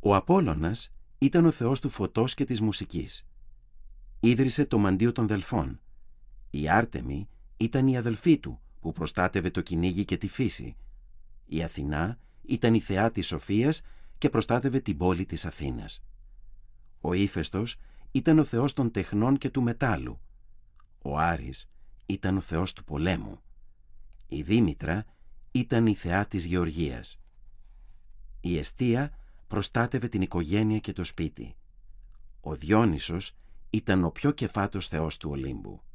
Ο Απόλλωνας ήταν ο θεός του φωτός και της μουσικής. Ίδρυσε το μαντίο των Δελφών. Η Άρτεμη ήταν η αδελφή του που προστάτευε το κυνήγι και τη φύση. Η Αθηνά ήταν η θεά της σοφίας και προστάτευε την πόλη της Αθήνας. Ο Ήφαιστος ήταν ο θεός των τεχνών και του μετάλλου. Ο Άρης ήταν ο θεός του πολέμου. Η Δήμητρα ήταν η θεά της γεωργίας. Η Εστία προστάτευε την οικογένεια και το σπίτι. Ο Διόνυσος ήταν ο πιο κεφάτος θεός του Ολύμπου.